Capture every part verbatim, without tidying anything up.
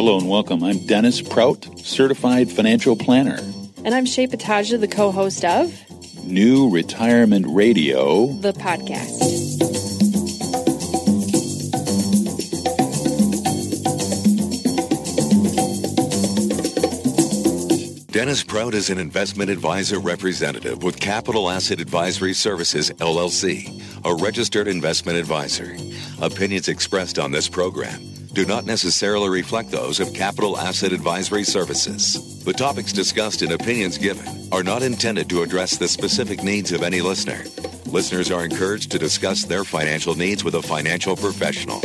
Hello and welcome. I'm Dennis Prout, Certified Financial Planner. And I'm Shay Pataja, the co-host of New Retirement Radio, the podcast. Dennis Prout is an investment advisor representative with Capital Asset Advisory Services, L L C, a registered investment advisor. Opinions expressed on this program do not necessarily reflect those of Capital Asset Advisory Services. The topics discussed and opinions given are not intended to address the specific needs of any listener. Listeners are encouraged to discuss their financial needs with a financial professional.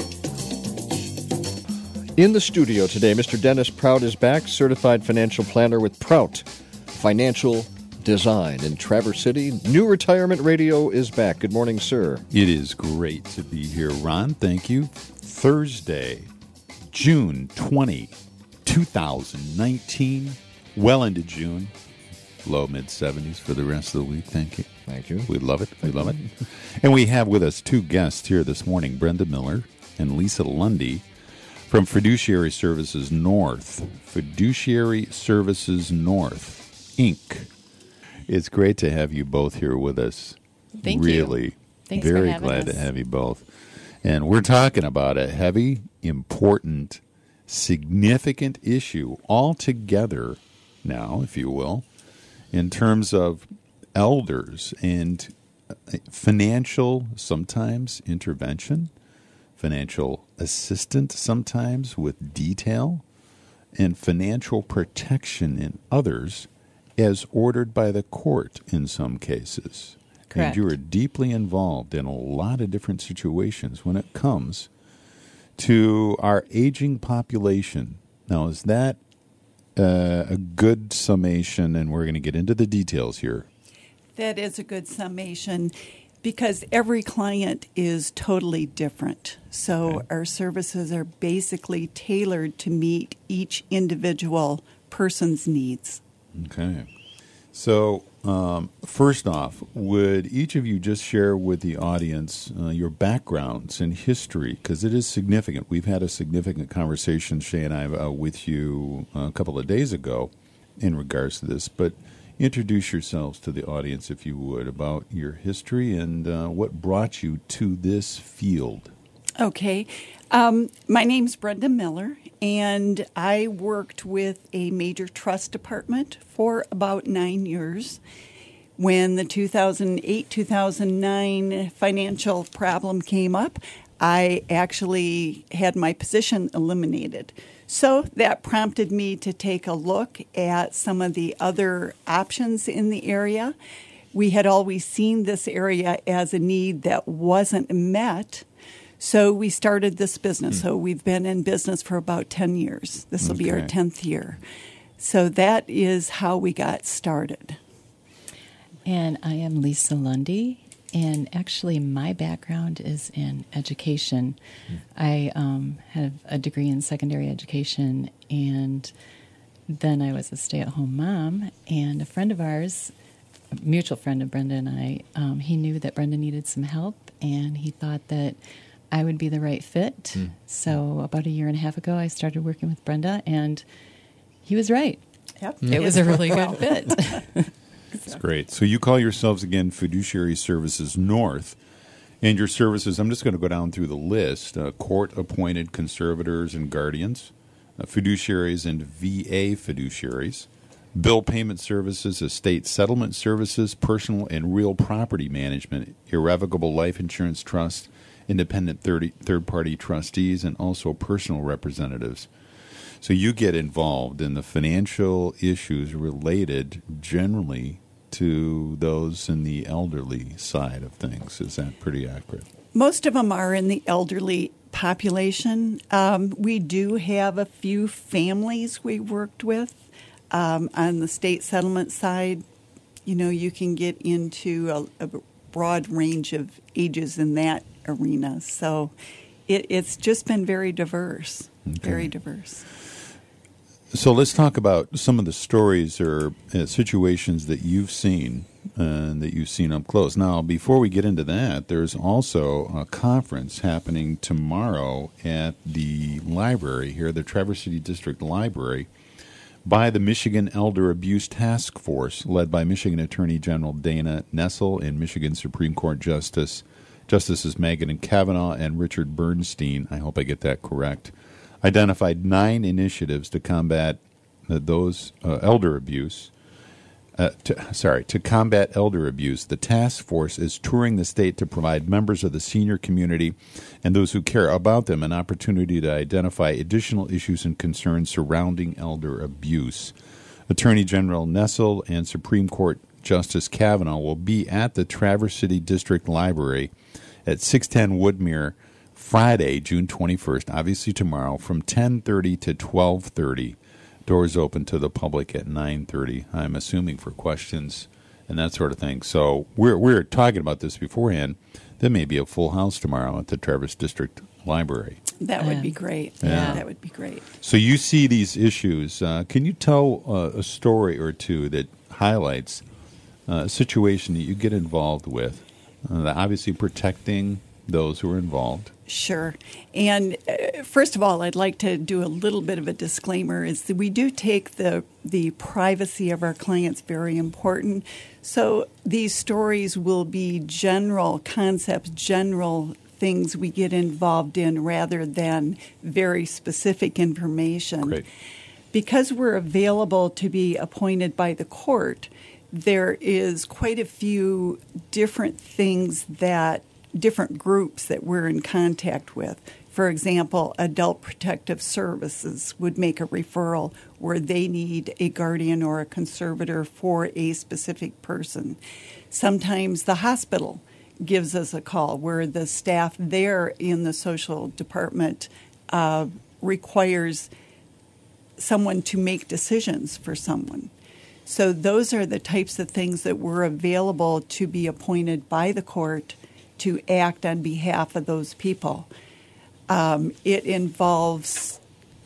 In the studio today, Mister Dennis Prout is back, certified financial planner with Prout Financial Design in Traverse City. New Retirement Radio is back. Good morning, sir. It is great to be here, Ron. Thank you. Thursday, June twentieth, twenty nineteen, well into June. Low mid seventies for the rest of the week. Thank you. Thank you. We love it. We love it. And we have with us two guests here this morning, Brenda Miller and Lisa Lundy from Fiduciary Services North. Fiduciary Services North, Incorporated. It's great to have you both here with us. Thank really, you. Really, Thanks very for having glad us. to have you both. And we're talking about a heavy, important, significant issue altogether now, if you will, in terms of elders and financial, sometimes intervention, financial assistance sometimes with detail, and financial protection in others as ordered by the court in some cases. Correct. And you are deeply involved in a lot of different situations when it comes to our aging population. Now, is that uh, a good summation? And we're going to get into the details here. That is a good summation because every client is totally different. So Okay. our services are basically tailored to meet each individual person's needs. Okay. So, um, first off, would each of you just share with the audience uh, your backgrounds and history? Because it is significant. We've had a significant conversation, Shay and I, uh, with you a couple of days ago in regards to this. But introduce yourselves to the audience, if you would, about your history and uh, what brought you to this field. Okay. Um, my name's Brenda Miller, and I worked with a major trust department for about nine years. When the two thousand eight two thousand nine financial problem came up, I actually had my position eliminated. So that prompted me to take a look at some of the other options in the area. We had always seen this area as a need that wasn't met. So we started this business. So we've been in business for about ten years. This will be our Okay. tenth year. So that is how we got started. And I am Lisa Lundy, and actually my background is in education. I um, have a degree in secondary education, and then I was a stay-at-home mom, and a friend of ours, a mutual friend of Brenda and I, um, he knew that Brenda needed some help, and he thought that I would be the right fit. Mm. So about a year and a half ago, I started working with Brenda, and he was right. Yep. It was a really good fit. That's great. So you call yourselves, again, Fiduciary Services North, and your services, I'm just going to go down through the list, uh, court-appointed conservators and guardians, uh, fiduciaries and V A fiduciaries, bill payment services, estate settlement services, personal and real property management, irrevocable life insurance trust, independent third, third-party trustees, and also personal representatives. So you get involved in the financial issues related generally to those in the elderly side of things. Is that pretty accurate? Most of them are in the elderly population. Um, we do have a few families we worked with. Um, on the state settlement side, you know, you can get into a, a broad range of ages in that arena. So it, it's just been very diverse, Okay. very diverse. So let's talk about some of the stories or uh, situations that you've seen and that you've seen up close. Now, before we get into that, there's also a conference happening tomorrow at the library here, the Traverse City District Library, by the Michigan Elder Abuse Task Force, led by Michigan Attorney General Dana Nessel and Michigan Supreme Court Justice Justices Megan Kavanaugh and Richard Bernstein, I hope I get that correct, identified nine initiatives to combat uh, those uh, elder abuse. Uh, to, sorry, to combat elder abuse. The task force is touring the state to provide members of the senior community and those who care about them an opportunity to identify additional issues and concerns surrounding elder abuse. Attorney General Nessel and Supreme Court Justice Kavanaugh will be at the Traverse City District Library at six ten Woodmere Friday, June twenty-first, obviously tomorrow, from ten thirty to twelve thirty. Doors open to the public at nine thirty, I'm assuming, for questions and that sort of thing. So we're we're talking about this beforehand. There may be a full house tomorrow at the Traverse District Library. That would be great. Yeah. Yeah, that would be great. So you see these issues. Uh, can you tell uh, a story or two that highlights uh, a situation that you get involved with? Uh, obviously protecting those who are involved. Sure. And uh, first of all, I'd like to do a little bit of a disclaimer is that we do take the the privacy of our clients very important. So these stories will be general concepts, general things we get involved in rather than very specific information. Great. Because we're available to be appointed by the court, there is quite a few different things that different groups that we're in contact with. For example, Adult Protective Services would make a referral where they need a guardian or a conservator for a specific person. Sometimes the hospital gives us a call where the staff there in the social department uh, requires someone to make decisions for someone. So those are the types of things that we're available to be appointed by the court to act on behalf of those people. Um, it involves,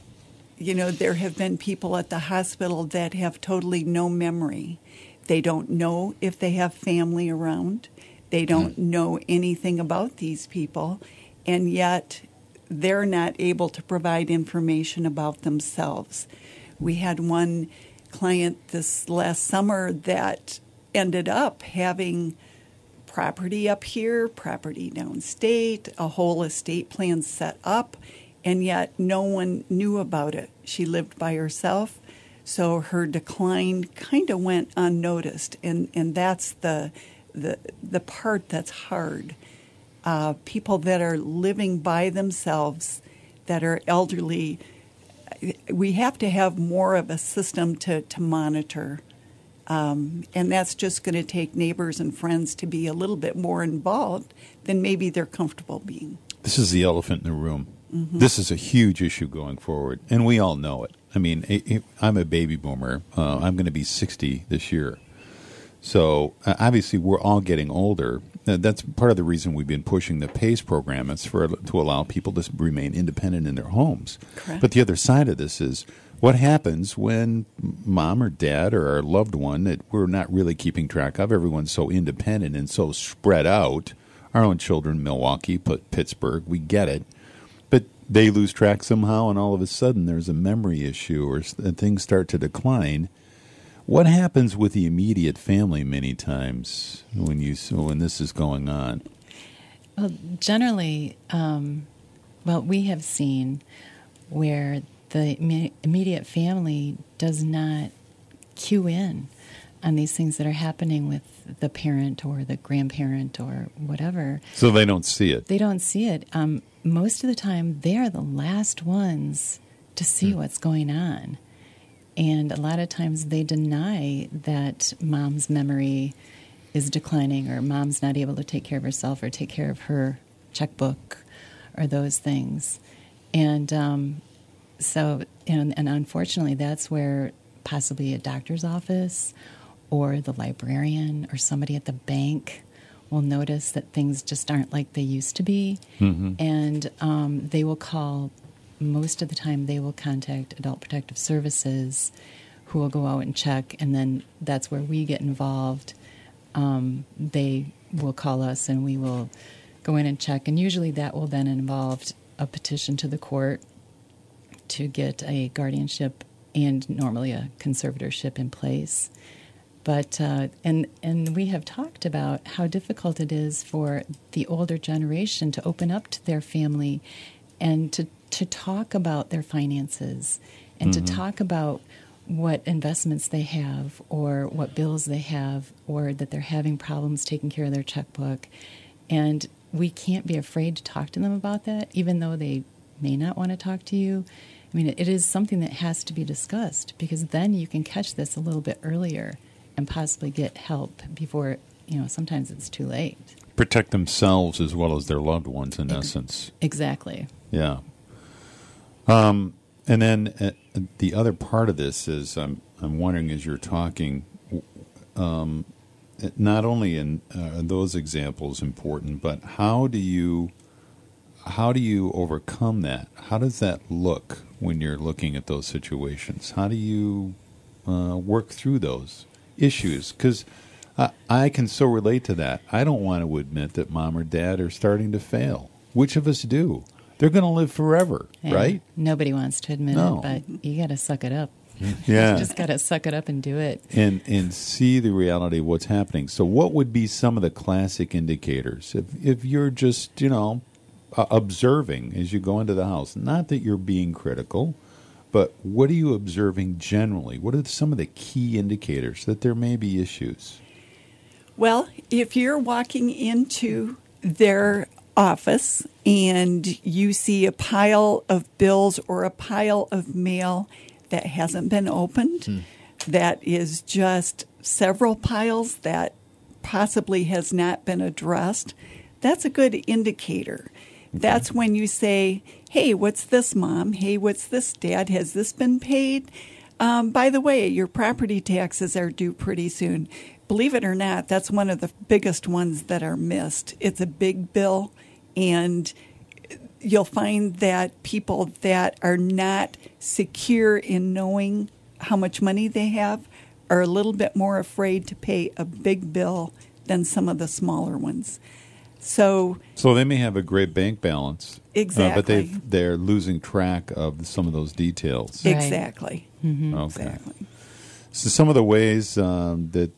you know, there have been people at the hospital that have totally no memory. They don't know if they have family around. They don't know anything about these people, and yet they're not able to provide information about themselves. We had one client this last summer that ended up having property up here, property downstate, a whole estate plan set up, and yet no one knew about it. She lived by herself, so her decline kind of went unnoticed, and, and that's the, the, the part that's hard. Uh, people that are living by themselves, that are elderly, we have to have more of a system to, to monitor. Um, and that's just going to take neighbors and friends to be a little bit more involved than maybe they're comfortable being. This is the elephant in the room. Mm-hmm. This is a huge issue going forward, and we all know it. I mean, it, it, I'm a baby boomer. Uh, I'm going to be sixty this year. So uh, obviously we're all getting older. Uh, that's part of the reason we've been pushing the PACE program. It's for to allow people to remain independent in their homes. Correct. But the other side of this is what happens when mom or dad or our loved one that we're not really keeping track of, everyone's so independent and so spread out, our own children, Milwaukee, Pittsburgh, we get it. But they lose track somehow, and all of a sudden there's a memory issue or things start to decline. What happens with the immediate family many times when you when this is going on? Well, generally, um, well, we have seen where the imme- immediate family does not cue in on these things that are happening with the parent or the grandparent or whatever. So they don't see it. They don't see it. Um, most of the time, they are the last ones to see mm. what's going on. And a lot of times they deny that mom's memory is declining or mom's not able to take care of herself or take care of her checkbook or those things. And um, so, and, and unfortunately, that's where possibly a doctor's office or the librarian or somebody at the bank will notice that things just aren't like they used to be. Mm-hmm. And um, they will call. Most of the time they will contact Adult Protective Services who will go out and check, and then that's where we get involved um, they will call us and we will go in and check. And usually that will then involve a petition to the court to get a guardianship and normally a conservatorship in place. But uh, and and we have talked about how difficult it is for the older generation to open up to their family and to, to talk about their finances and mm-hmm. to talk about what investments they have or what bills they have or that they're having problems taking care of their checkbook. And we can't be afraid to talk to them about that, even though they may not want to talk to you. I mean, it is something that has to be discussed because then you can catch this a little bit earlier and possibly get help before, you know, sometimes it's too late. Protect themselves as well as their loved ones, in Ex- essence. Exactly. Yeah. Um, and then uh, the other part of this is I'm, I'm wondering as you're talking, um, not only in uh, those examples important, but how do you how do you overcome that? How does that look when you're looking at those situations? How do you uh, work through those issues? Because I, I can so relate to that. I don't want to admit that mom or dad are starting to fail. Which of us do? They're going to live forever, yeah, right? Nobody wants to admit no. it, but you got to suck it up. Yeah. You just got to suck it up and do it. And and see the reality of what's happening. So what would be some of the classic indicators? If if you're just, you know, uh, observing as you go into the house, not that you're being critical, but what are you observing generally? What are some of the key indicators that there may be issues? Well, if you're walking into their office and you see a pile of bills or a pile of mail that hasn't been opened, hmm. that is just several piles that possibly has not been addressed, that's a good indicator. Okay. That's when you say, hey, what's this, Mom? Hey, what's this, Dad? Has this been paid? Um, by the way, your property taxes are due pretty soon. Believe it or not, that's one of the biggest ones that are missed. It's a big bill, and you'll find that people that are not secure in knowing how much money they have are a little bit more afraid to pay a big bill than some of the smaller ones. So, so they may have a great bank balance, exactly, uh, but they they're losing track of some of those details. Right. Exactly. Mm-hmm. Okay. Exactly. So some of the ways um, that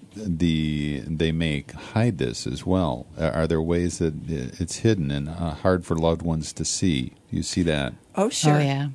the they make hide this as well. Are there ways that it's hidden and uh, hard for loved ones to see? Do you see that? Oh, sure. Oh, yeah.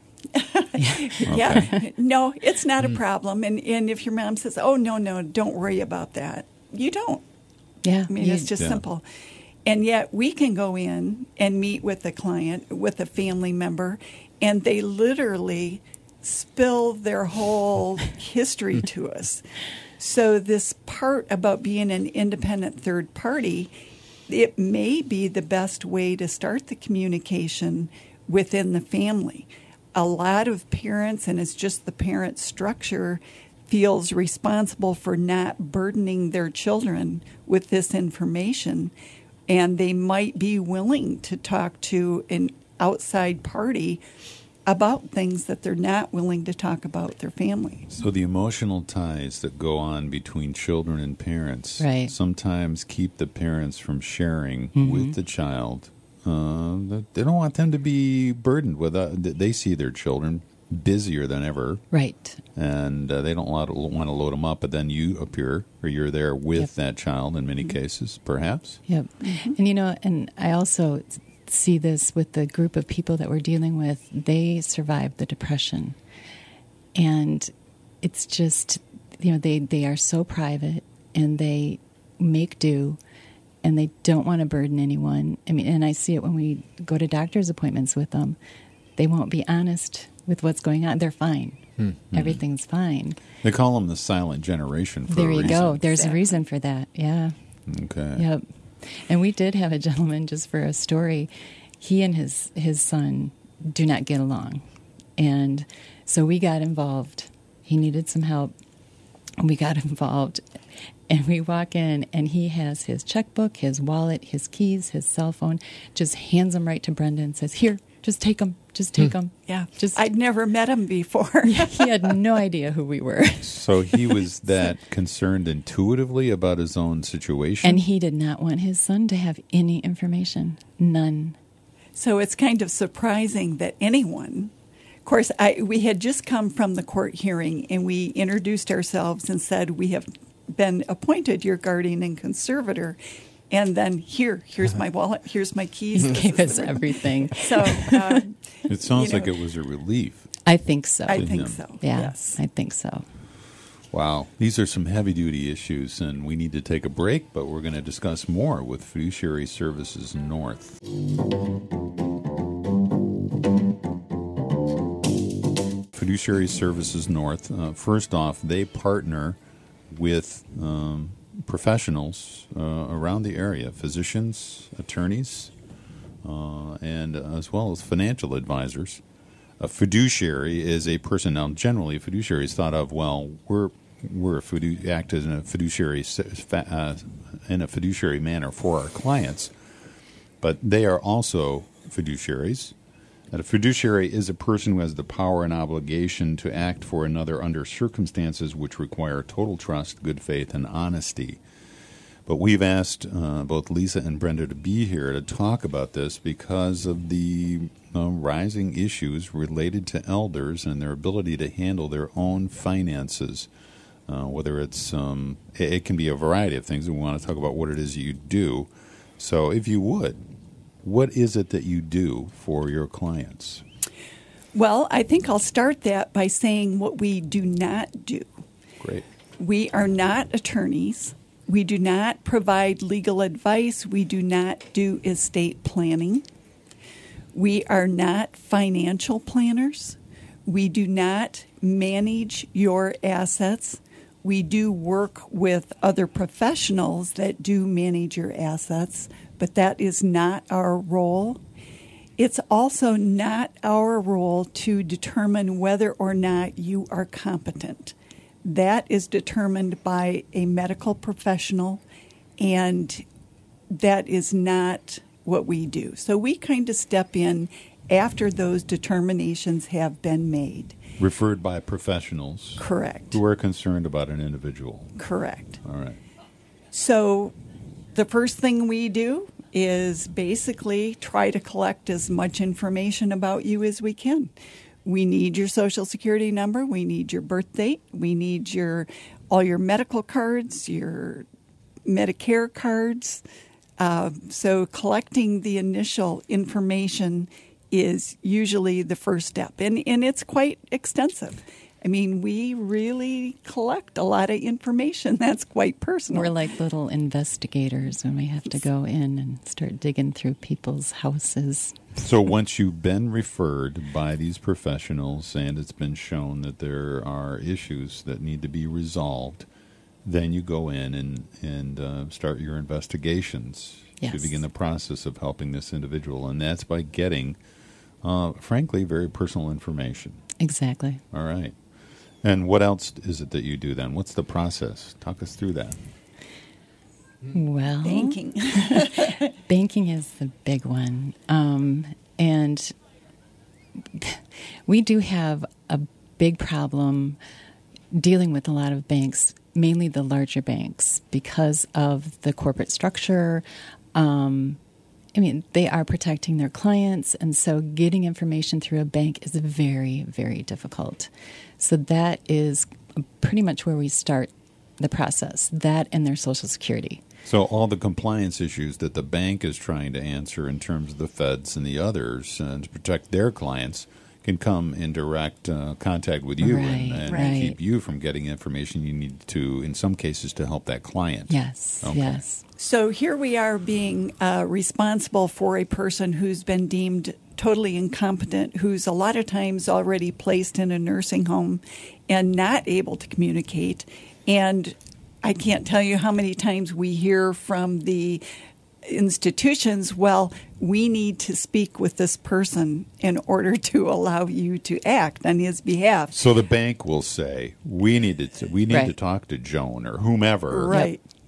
yeah. Okay. No, it's not a problem. And and if your mom says, oh, no, no, don't worry about that, you don't. Yeah. I mean, you, it's just yeah. simple. And yet we can go in and meet with a client, with a family member, and they literally spill their whole history to us. So this part about being an independent third party, it may be the best way to start the communication within the family. A lot of parents, and it's just the parent structure, feels responsible for not burdening their children with this information, and they might be willing to talk to an outside party about things that they're not willing to talk about with their family. So the emotional ties that go on between children and parents right. sometimes keep the parents from sharing mm-hmm. with the child. Uh, they don't want them to be burdened with. Uh, they see their children busier than ever, right? And uh, they don't want to, want to load them up. But then you appear, or you're there with yep. that child in many mm-hmm. cases, perhaps. Yep. Mm-hmm. And you know, and I also see this with the group of people that we're dealing with. They survived the Depression, and it's just, you know, they they are so private and they make do. And they don't want to burden anyone. I mean, and I see it when we go to doctor's appointments with them. They won't be honest with what's going on. They're fine. Mm-hmm. Everything's fine. They call them the silent generation for there a you reason. go. There's exactly. a reason for that. Yeah. Okay. Yep. And we did have a gentleman, just for a story, he and his, his son do not get along. And so we got involved. He needed some help. We got involved. And we walk in, and he has his checkbook, his wallet, his keys, his cell phone, just hands them right to Brenda and says, here, just take them, just take them. Yeah, Just I'd never met him before. He had no idea who we were. So he was that concerned intuitively about his own situation? And he did not want his son to have any information. None. So it's kind of surprising that anyone, of course, I, we had just come from the court hearing and we introduced ourselves and said we have been appointed your guardian and conservator. And then here, here's my wallet, here's my keys. He this gave is us the- everything. So um, It sounds you like know, it was a relief. I think so. I to think him. so. yeah, Yes. I think so. Wow. These are some heavy-duty issues, and we need to take a break, but we're going to discuss more with Fiduciary Services North. Fiduciary Services North, uh, first off, they partner with um, professionals uh, around the area, physicians, attorneys, uh, and uh, as well as financial advisors. A fiduciary is a person. Now, generally, a fiduciary is thought of, well, we're we're a fidu- act as a fiduciary uh, in a fiduciary manner for our clients, but they are also fiduciaries. That a fiduciary is a person who has the power and obligation to act for another under circumstances which require total trust, good faith, and honesty. But we've asked uh, both Lisa and Brenda to be here to talk about this because of the uh, rising issues related to elders and their ability to handle their own finances. Uh, whether it's, um, it, it can be a variety of things, and we want to talk about what it is you do. So if you would, what is it that you do for your clients? Well, I think I'll start that by saying what we do not do. Great. We are not attorneys. We do not provide legal advice. We do not do estate planning. We are not financial planners. We do not manage your assets. We do work with other professionals that do manage your assets, but that is not our role. It's also not our role to determine whether or not you are competent. That is determined by a medical professional, and that is not what we do. So we kind of step in after those determinations have been made. Referred by professionals. Correct. Who are concerned about an individual. Correct. All right. So the first thing we do is basically try to collect as much information about you as we can. We need your Social Security number. We need your birth date. We need your all your medical cards, your Medicare cards. Uh, so collecting the initial information is usually the first step, and, and it's quite extensive. I mean, we really collect a lot of information that's quite personal. We're like little investigators when we have to go in and start digging through people's houses. So once you've been referred by these professionals and it's been shown that there are issues that need to be resolved, then you go in and, and uh, start your investigations Yes. to begin the process of helping this individual. And that's by getting, uh, frankly, very personal information. Exactly. All right. And what else is it that you do then? What's the process? Talk us through that. Well, Banking. banking is the big one. Um, and we do have a big problem dealing with a lot of banks, mainly the larger banks, because of the corporate structure. Um, I mean, they are protecting their clients, and so getting information through a bank is very, very difficult. So that is pretty much where we start the process, that and their Social Security. So all the compliance issues that the bank is trying to answer in terms of the feds and the others uh, to protect their clients can come in direct uh, contact with you Right, and, and right. keep you from getting information you need to, in some cases, to help that client. Yes, Okay. yes. So here we are being uh, responsible for a person who's been deemed totally incompetent, who's a lot of times already placed in a nursing home and not able to communicate. And I can't tell you how many times we hear from the institutions, well, we need to speak with this person in order to allow you to act on his behalf. So the bank will say, we need to, we need Right. to talk to Joan or whomever. Right.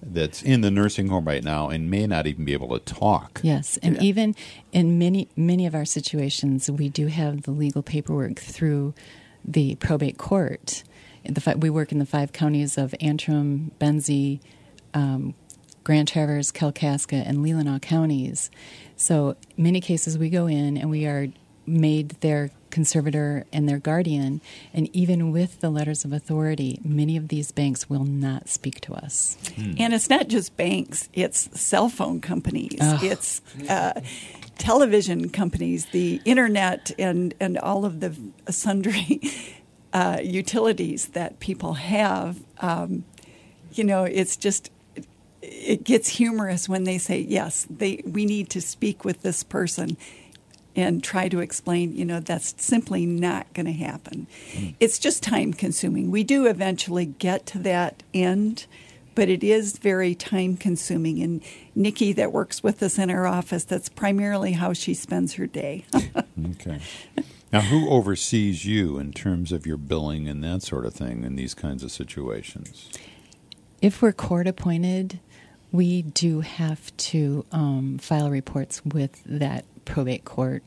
that's in the nursing home right now and may not even be able to talk. Yes, and yeah. even in many many of our situations, we do have the legal paperwork through the probate court. In the, we work in the five counties of Antrim, Benzie, um, Grand Traverse, Kalkaska, and Leelanau counties. So many cases we go in and we are made their conservator and their guardian, and even with the letters of authority, many of these banks will not speak to us. Hmm. And it's not just banks, it's cell phone companies, oh. it's uh, television companies, the internet, and, and all of the sundry uh, utilities that people have. Um, you know, it's just, it gets humorous when they say, yes, they we need to speak with this person and try to explain, you know, that's simply not going to happen. Mm. It's just time consuming. We do eventually get to that end, but it is very time consuming. And Nikki, that works with us in our office, that's primarily how she spends her day. Okay. Now, who oversees you in terms of your billing and that sort of thing in these kinds of situations? If we're court appointed, we do have to um, file reports with that probate court,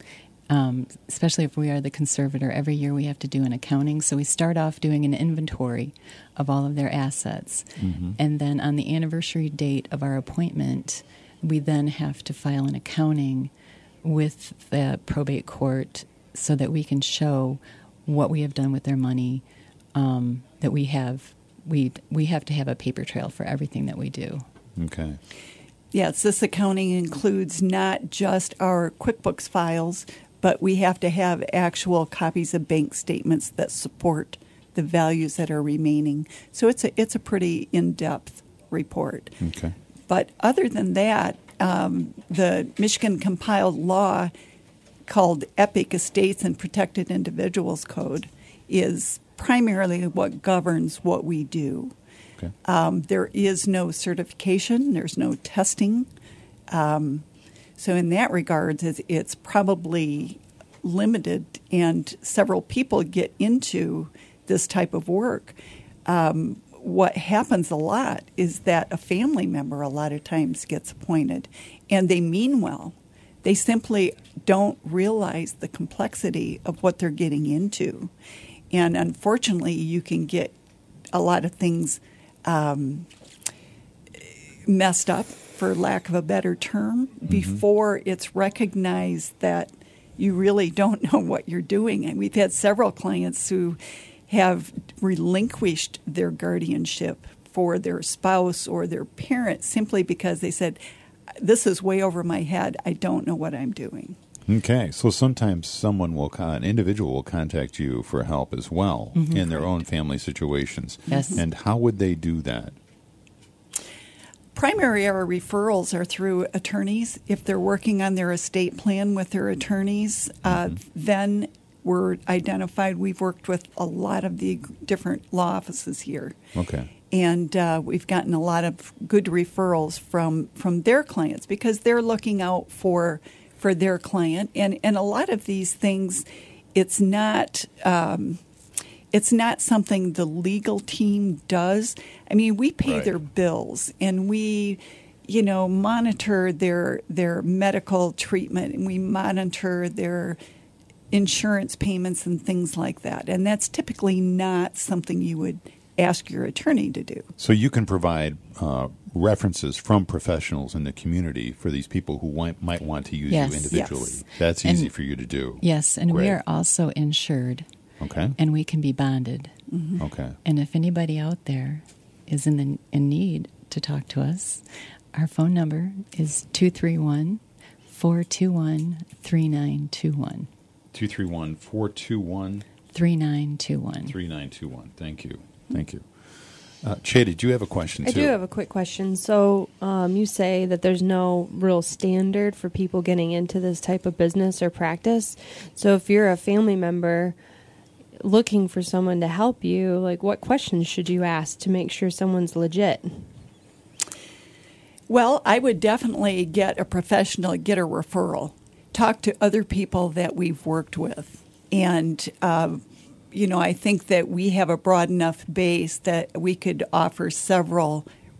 um, especially if we are the conservator. Every year we have to do an accounting. So we start off doing an inventory of all of their assets. Mm-hmm. And then on the anniversary date of our appointment, we then have to file an accounting with the probate court so that we can show what we have done with their money, um, that we have we we have to have a paper trail for everything that we do. Okay. Yes, this accounting includes not just our QuickBooks files, but we have to have actual copies of bank statements that support the values that are remaining. So it's a it's a pretty in-depth report. Okay. But other than that, um, the Michigan compiled law called EPIC, Estates and Protected Individuals Code, is primarily what governs what we do. Okay. Um, there is no certification. There's no testing. Um, so in that regard, it's, it's probably limited, and several people get into this type of work. Um, what happens a lot is that a family member a lot of times gets appointed, and they mean well. They simply don't realize the complexity of what they're getting into. And unfortunately, you can get a lot of things um, messed up, for lack of a better term, mm-hmm. before it's recognized that you really don't know what you're doing. And we've had several clients who have relinquished their guardianship for their spouse or their parent simply because they said, this is way over my head. I don't know what I'm doing. Okay, so sometimes someone will, con- an individual will contact you for help as well mm-hmm. in their own family situations. Yes. And how would they do that? Primary our referrals are through attorneys. If they're working on their estate plan with their attorneys, uh, mm-hmm. then we're identified. We've worked with a lot of the different law offices here. Okay. And uh, we've gotten a lot of good referrals from, from their clients because they're looking out for for their client. And, and a lot of these things, it's not um, it's not something the legal team does. I mean, we pay right. their bills and we, you know, monitor their their medical treatment and we monitor their insurance payments and things like that. And that's typically not something you would ask your attorney to do. So you can provide uh, references from professionals in the community for these people who want, might want to use yes. you individually. Yes. That's and, easy for you to do. Yes, and Great. we are also insured. Okay. And we can be bonded. Mm-hmm. Okay. And if anybody out there is in the, in need to talk to us, our phone number is two three one, four two one, three nine two one. two three one, four two one, three nine two one. three nine two one. Thank you. Thank you. Uh, Che, did you have a question, I too? do have a quick question. So um, you say that there's no real standard for people getting into this type of business or practice. So if you're a family member looking for someone to help you, like what questions should you ask to make sure someone's legit? Well, I would definitely get a professional, get a referral, talk to other people that we've worked with. And, uh, you know, I think that we have a broad enough base that we could offer several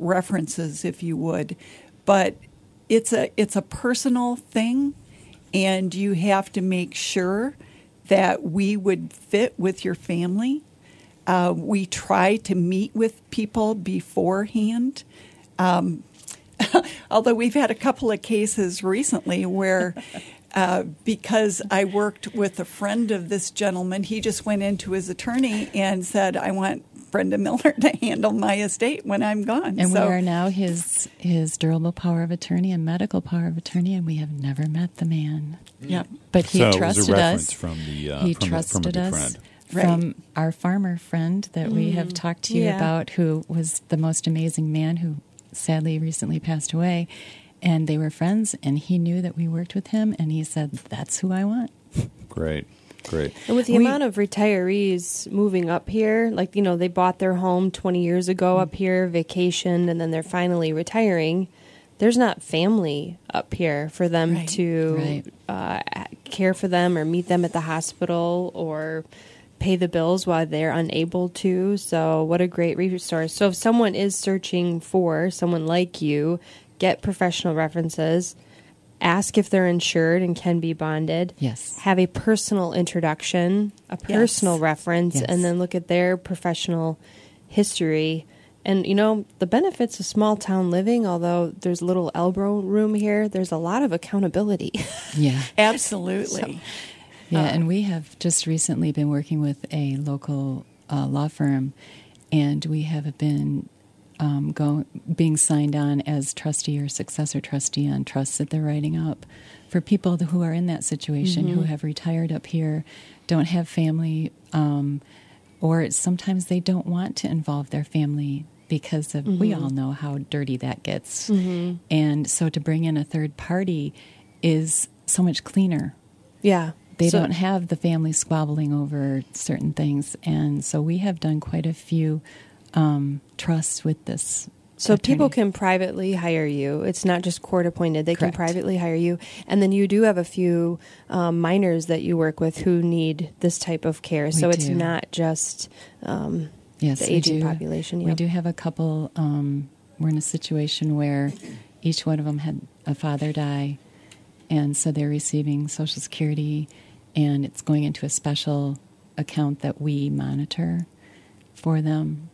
references, if you would. But it's a it's a personal thing, and you have to make sure that we would fit with your family. Uh, we try to meet with people beforehand. Um, although we've had a couple of cases recently where uh, because I worked with a friend of this gentleman, he just went into his attorney and said, I want Brenda Miller to handle my estate when I'm gone. And so, we are now his his durable power of attorney and medical power of attorney, and we have never met the man. Yep. But he so trusted it was a reference us. from the uh, he from trusted the, from a good us friend. Right. from our farmer friend that mm. we have talked to you Yeah. about, who was the most amazing man who sadly recently passed away. And they were friends, and he knew that we worked with him, and he said, that's who I want. Great, great. And with the We- amount of retirees moving up here, like, you know, they bought their home twenty years ago up here, vacationed, and then they're finally retiring. There's not family up here for them Right. to Right. Uh, care for them or meet them at the hospital or pay the bills while they're unable to. So what a great resource. So if someone is searching for someone like you, get professional references, ask if they're insured and can be bonded. Yes. Have a personal introduction, a personal Yes. reference, Yes. and then look at their professional history. And, you know, the benefits of small town living, although there's little elbow room here, there's a lot of accountability. Yeah. Absolutely. Yeah, and we have just recently been working with a local uh, law firm, and we have been um, go, being signed on as trustee or successor trustee on trusts that they're writing up for people who are in that situation, Mm-hmm. who have retired up here, don't have family, um, or sometimes they don't want to involve their family because of, we all know how dirty that gets. Mm-hmm. And so to bring in a third party is so much cleaner. Yeah. They So- don't have the family squabbling over certain things. And so we have done quite a few um, trusts with this. So attorney. people can privately hire you. It's not just court appointed. They Correct. can privately hire you. And then you do have a few um, minors that you work with who need this type of care. We so it's do. not just um, Yes, the we aging do. population. We Yep. do have a couple. Um, we're in a situation where each one of them had a father die, and so they're receiving Social Security, and it's going into a special account that we monitor for them.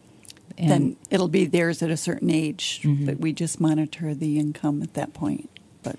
And Then it'll be theirs at a certain age, Mhm. but we just monitor the income at that point. But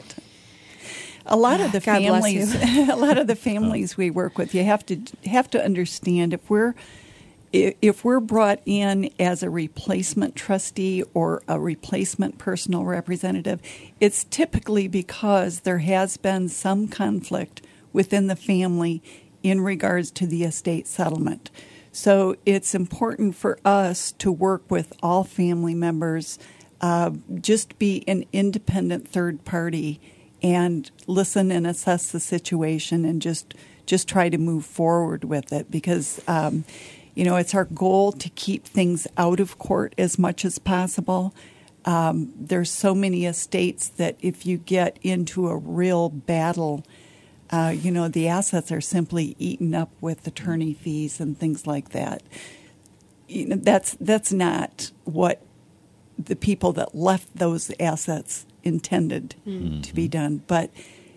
a lot of the God bless families, you. a lot of the families we work with, you have to have to understand if we're i- if we're brought in as a replacement trustee or a replacement personal representative, it's typically because there has been some conflict within the family in regards to the estate settlement. So it's important for us to work with all family members, uh, just be an independent third party and listen and assess the situation and just just try to move forward with it because, um, you know, it's our goal to keep things out of court as much as possible. Um, there's so many estates that if you get into a real battle, Uh, you know, the assets are simply eaten up with attorney fees and things like that. You know, that's that's not what the people that left those assets intended Mm-hmm. to be done. But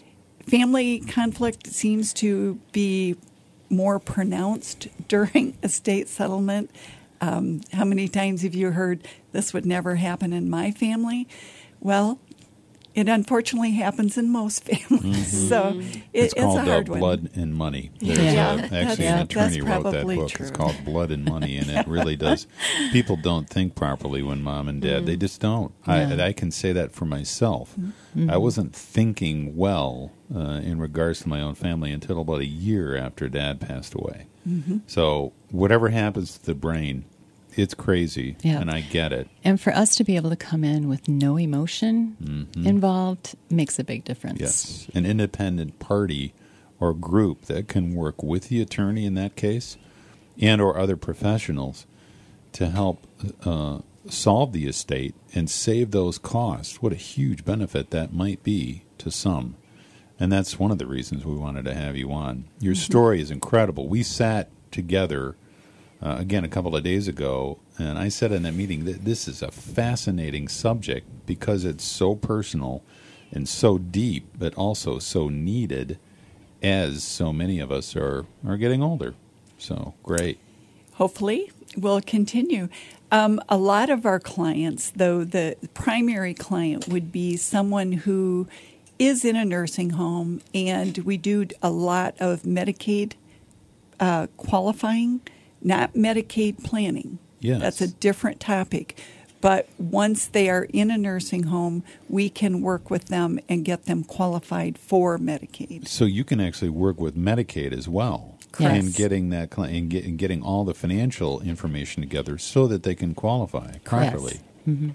family conflict seems to be more pronounced during estate settlement. Um, how many times have you heard this would never happen in my family? Well, it unfortunately happens in most families, so it, It's it's a called uh, hard one. Blood and Money. There's Yeah. uh, That's- actually an that's attorney wrote that probably book. true. It's called Blood and Money, and it really does. People don't think properly when mom and dad. They just don't. I, Yeah. and I can say that for myself. I wasn't thinking well uh, in regards to my own family until about a year after dad passed away. So whatever happens to the brain, it's crazy, Yeah. and I get it. And for us to be able to come in with no emotion involved makes a big difference. Yes, an independent party or group that can work with the attorney in that case and or other professionals to help uh, solve the estate and save those costs. What a huge benefit that might be to some. And that's one of the reasons we wanted to have you on. Your story is incredible. We sat together uh, again, a couple of days ago, and I said in that meeting that this is a fascinating subject because it's so personal and so deep, but also so needed as so many of us are, are getting older. So, great. Hopefully, we'll continue. Um, a lot of our clients, though, the primary client would be someone who is in a nursing home, and we do a lot of Medicaid uh, qualifying, not Medicaid planning. Yes. That's a different topic. But once they are in a nursing home, we can work with them and get them qualified for Medicaid. So you can actually work with Medicaid as well. Correct. And getting that cl- and, get, and getting all the financial information together so that they can qualify properly. Yes. Mm-hmm.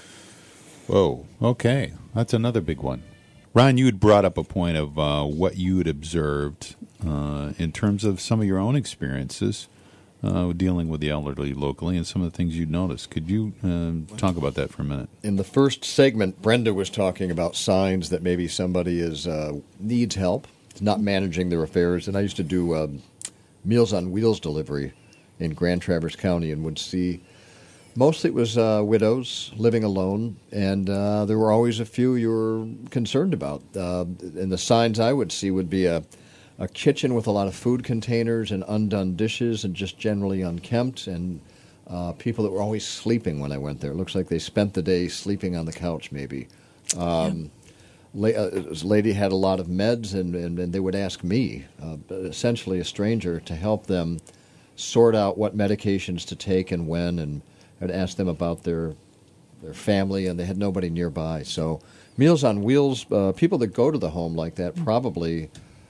Whoa. Okay, that's another big one. Ron, you had brought up a point of uh, what you had observed uh, in terms of some of your own experiences uh, dealing with the elderly locally and some of the things you'd noticed. Could you uh, talk about that for a minute? In the first segment, Brenda was talking about signs that maybe somebody is uh, needs help, not managing their affairs. And I used to do um, Meals on Wheels delivery in Grand Traverse County and would see mostly it was uh, widows living alone, and uh, there were always a few you were concerned about. Uh, and the signs I would see would be a, a kitchen with a lot of food containers and undone dishes and just generally unkempt, and uh, people that were always sleeping when I went there. It looks like they spent the day sleeping on the couch maybe. Um, la- uh, this lady had a lot of meds, and, and, and they would ask me, uh, essentially a stranger, to help them sort out what medications to take and when, and I'd ask them about their their family, and they had nobody nearby. So Meals on Wheels, uh, people that go to the home like that probably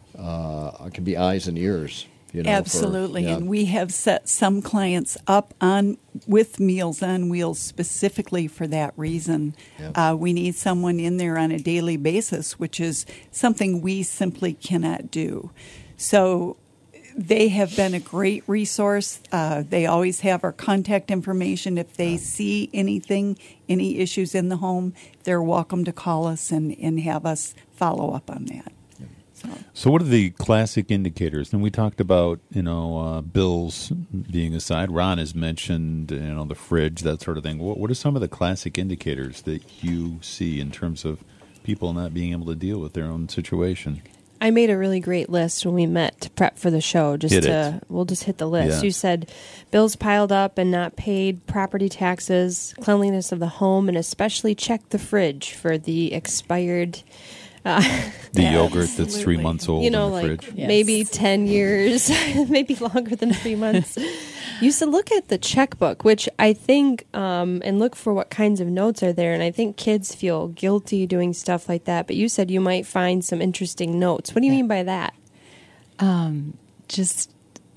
uh, can be eyes and ears. You know, Absolutely, for, yeah. and we have set some clients up on with Meals on Wheels specifically for that reason. Yeah. Uh, we need someone in there on a daily basis, which is something we simply cannot do. So they have been a great resource. Uh, they always have our contact information. If they see anything, any issues in the home, they're welcome to call us and, and have us follow up on that. So. So what are the classic indicators? And we talked about, you know, uh, bills being aside. Ron has mentioned, you know, the fridge, that sort of thing. What, what are some of the classic indicators that you see in terms of people not being able to deal with their own situation? I made a really great list when we met to prep for the show. Just Hit to, it. we'll just hit the list. Yeah. You said bills piled up and not paid, property taxes, cleanliness of the home, and especially check the fridge for the expired. Uh, The yogurt that's three Absolutely. months old you know, in the like fridge. Yes. maybe ten years, maybe longer than three months. You said look at the checkbook, which I think, um, and look for what kinds of notes are there. And I think kids feel guilty doing stuff like that. But you said you might find some interesting notes. What do you mean by that? Um, just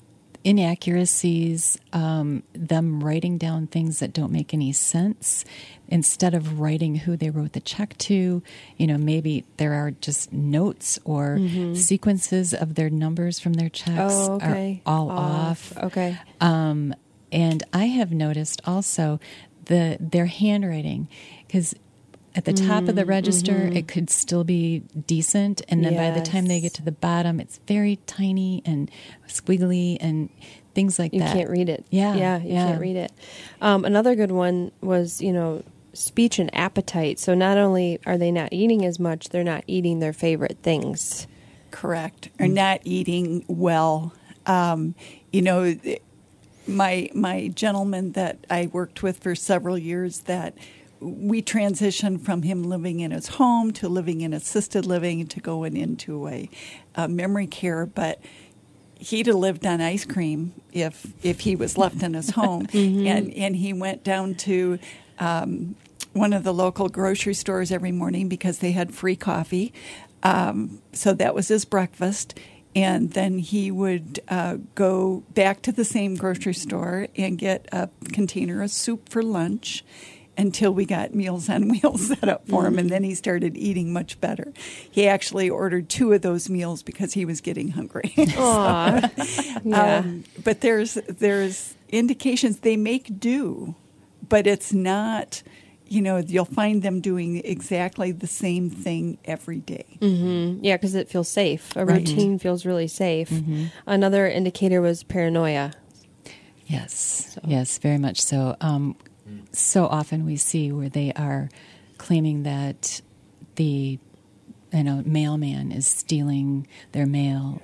inaccuracies, um, them writing down things that don't make any sense. Instead of writing who they wrote the check to, you know, maybe there are just notes or Mm-hmm. sequences of their numbers from their checks Oh, okay. are all off. Okay. Um, and I have noticed also the their handwriting, because at the top of the register, it could still be decent. And then by the time they Yes. get to the bottom, it's very tiny and squiggly and things like You that. can't read it. Yeah. Yeah, you yeah. can't read it. Um, another good one was, you know, speech and appetite. So not only are they not eating as much, they're not eating their favorite things. Correct. Or not eating well. Um, you know, th- my my gentleman that I worked with for several years, that we transitioned from him living in his home to living in assisted living to going into a, a memory care, but he'd have lived on ice cream if if he was left in his home. And and he went down to um, one of the local grocery stores every morning because they had free coffee. Um, so that was his breakfast. And then he would uh, go back to the same grocery store and get a container of soup for lunch until we got Meals on Wheels set up for him. And then he started eating much better. He actually ordered two of those meals because he was getting hungry. Aw. Yeah. Um, but there's there's indications they make do, but it's not, you know, you'll find them doing exactly the same thing every day. Mm-hmm. Yeah, because it feels safe. A Right. routine feels really safe. Another indicator was paranoia. Yes, yes, very much so. Um, so often we see where they are claiming that the you know mailman is stealing their mail,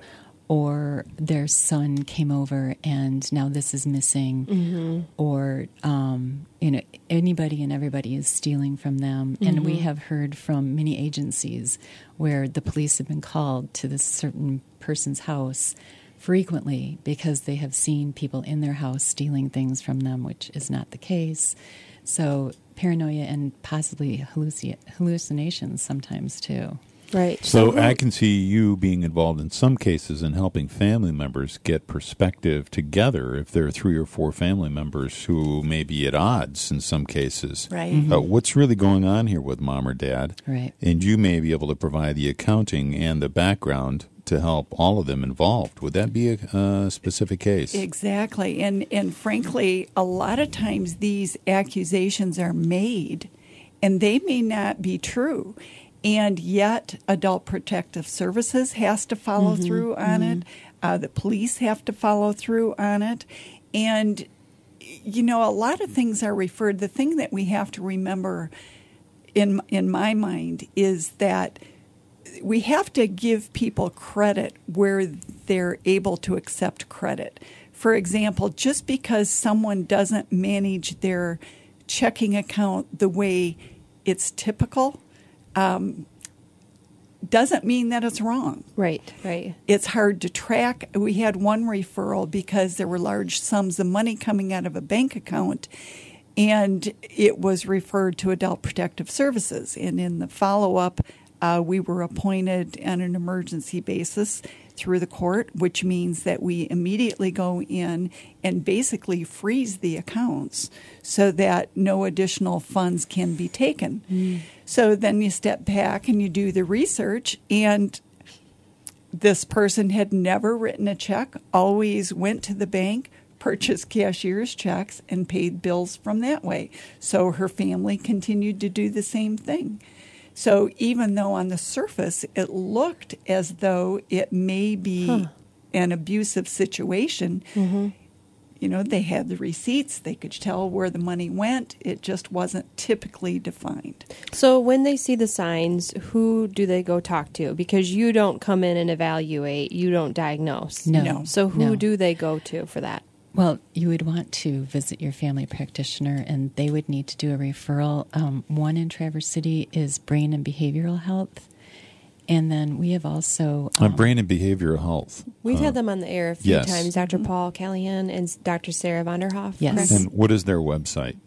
or their son came over and now this is missing, mm-hmm. or um, you know anybody and everybody is stealing from them. Mm-hmm. And we have heard from many agencies where the police have been called to this certain person's house frequently because they have seen people in their house stealing things from them, which is not the case. So paranoia and possibly halluci- hallucinations sometimes too. Right. So I can see you being involved in some cases in helping family members get perspective together if there are three or four family members who may be at odds in some cases. Right. Mm-hmm. Uh, what's really going on here with mom or dad? Right. And you may be able to provide the accounting and the background to help all of them involved. Would that be a uh, specific case? Exactly. And, and frankly, a lot of times these accusations are made and they may not be true. And yet, Adult Protective Services has to follow mm-hmm, through on mm-hmm. it. Uh, the police have to follow through on it. And, you know, a lot of things are referred. The thing that we have to remember in in my mind is that we have to give people credit where they're able to accept credit. For example, just because someone doesn't manage their checking account the way it's typical, Um, doesn't mean that it's wrong. Right, right. It's hard to track. We had one referral because there were large sums of money coming out of a bank account, and it was referred to Adult Protective Services. And in the follow-up, uh, we were appointed on an emergency basis through the court, which means that we immediately go in and basically freeze the accounts so that no additional funds can be taken. Mm. So then you step back and you do the research, and this person had never written a check, always went to the bank, purchased cashier's checks, and paid bills from that way. So her family continued to do the same thing. So even though on the surface it looked as though it may be huh. an abusive situation, mm-hmm. you know, they had the receipts, they could tell where the money went, it just wasn't typically defined. So when they see the signs, who do they go talk to? Because you don't come in and evaluate, you don't diagnose. No. no. So who no. do they go to for that? Well, you would want to visit your family practitioner, and they would need to do a referral. Um, one in Traverse City is Brain and Behavioral Health, and then we have also... Um, Um, Brain and Behavioral Health. We've uh, had them on the air a few yes. times, Doctor Paul Callahan and Doctor Sarah Vanderhoff. Yes. correct? And what is their website?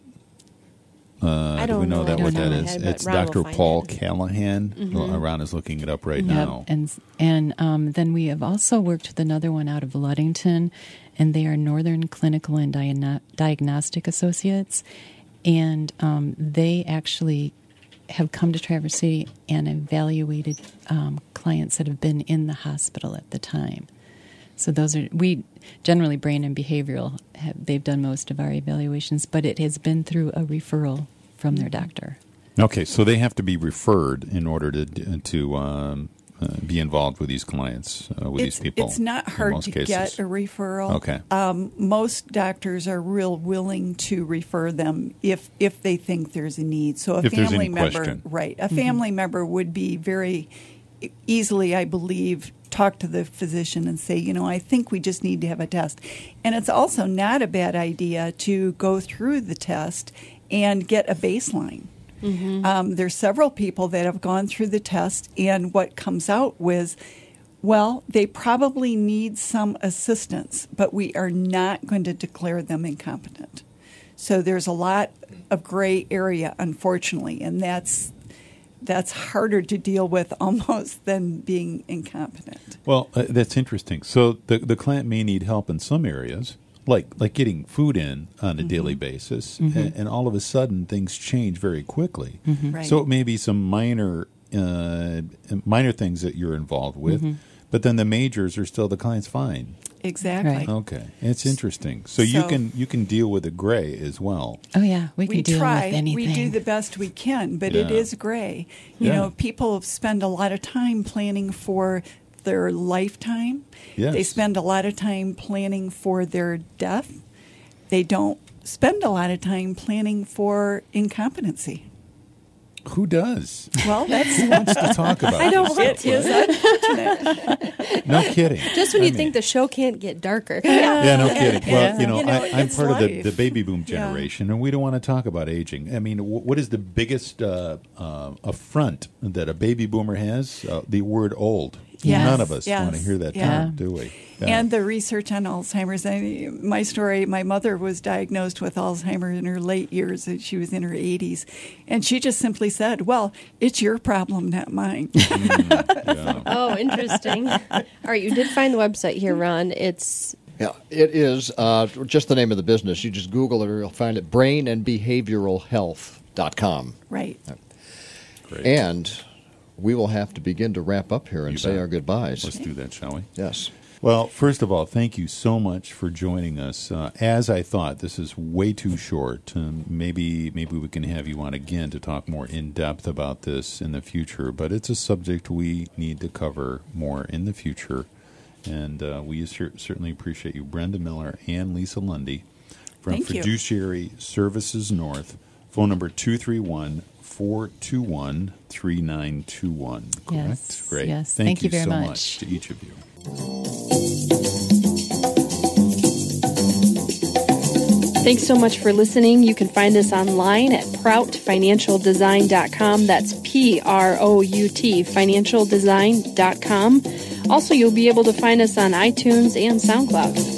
Uh, I do don't we know, know. that I what don't that know is? ahead, but It's Ron will Doctor find Paul it. Callahan. Mm-hmm. Well, Ron is looking it up right Yep, now. and and um, then we have also worked with another one out of Ludington, and they are Northern Clinical and Diagno- Diagnostic Associates, and um, they actually have come to Traverse City and evaluated um, clients that have been in the hospital at the time. So those are, we generally, Brain and Behavioral, have, they've done most of our evaluations, but it has been through a referral from their doctor. Okay, so they have to be referred in order to to um, uh, be involved with these clients, uh, with It's, these people. it's not in hard most to cases. get a referral. Okay. Um, most doctors are real willing to refer them if if they think there's a need. So a If there's family any member, question. right? A family member would be very easily, I believe, talk to the physician and say, you know, I think we just need to have a test. And it's also not a bad idea to go through the test and get a baseline. Mm-hmm. Um, there's several people that have gone through the test, and what comes out with, well, they probably need some assistance, but we are not going to declare them incompetent. So there's a lot of gray area, unfortunately, and that's that's harder to deal with almost than being incompetent. Well, uh, that's interesting. So the the client may need help in some areas, like like getting food in on a Mm-hmm. daily basis, Mm-hmm. and, and all of a sudden things change very quickly. Mm-hmm. Right. So it may be some minor uh, minor things that you're involved with, Mm-hmm. but then the majors are still the client's fine. Exactly. Right. Okay, it's interesting. So, you So- can you can deal with the gray as well. Oh, yeah, we can We deal try. with anything. We do the best we can, but it Yeah. is gray. You Yeah. know, people spend a lot of time planning for their lifetime. Yes. They spend a lot of time planning for their death. they don't spend a lot of time planning for incompetency. Who does? Well, that's Who wants to talk about I don't this? want it is unfortunate. No kidding. Just when I you mean- think the show can't get darker. Yeah, no kidding. Well, Yeah. you know, You know, I, I'm it's part of the, life. the baby boom Yeah. generation, and we don't want to talk about aging. I mean, w- what is the biggest uh, uh, affront that a baby boomer has? Uh, the word old. Yes, None of us yes, want to hear that yeah. term, do we? Yeah. And the research on Alzheimer's. I, my story, my mother was diagnosed with Alzheimer's in her late years. She was in her eighties. And she just simply said, well, it's your problem, not mine. Yeah. Oh, interesting. All right, you did find the website here, Ron. It's Yeah, it is uh, just the name of the business. You just Google it or you'll find it, brain and behavioral health dot com. Right. Great. And we will have to begin to wrap up here and You say bet. our goodbyes. Let's do that, shall we? Yes. Well, first of all, thank you so much for joining us. Uh, as I thought, this is way too short. Um, maybe maybe we can have you on again to talk more in depth about this in the future. But it's a subject we need to cover more in the future, and uh, we cer- certainly appreciate you, Brenda Miller and Lisa Lundy from Thank you. Fiduciary Services North. Phone number two three one, four two one, three nine two one. Correct? Yes, Great. yes. Thank, Thank you very so much. much to each of you. Thanks so much for listening. You can find us online at prout financial design dot com. That's P R O U T, financial design dot com. Also, you'll be able to find us on iTunes and SoundCloud.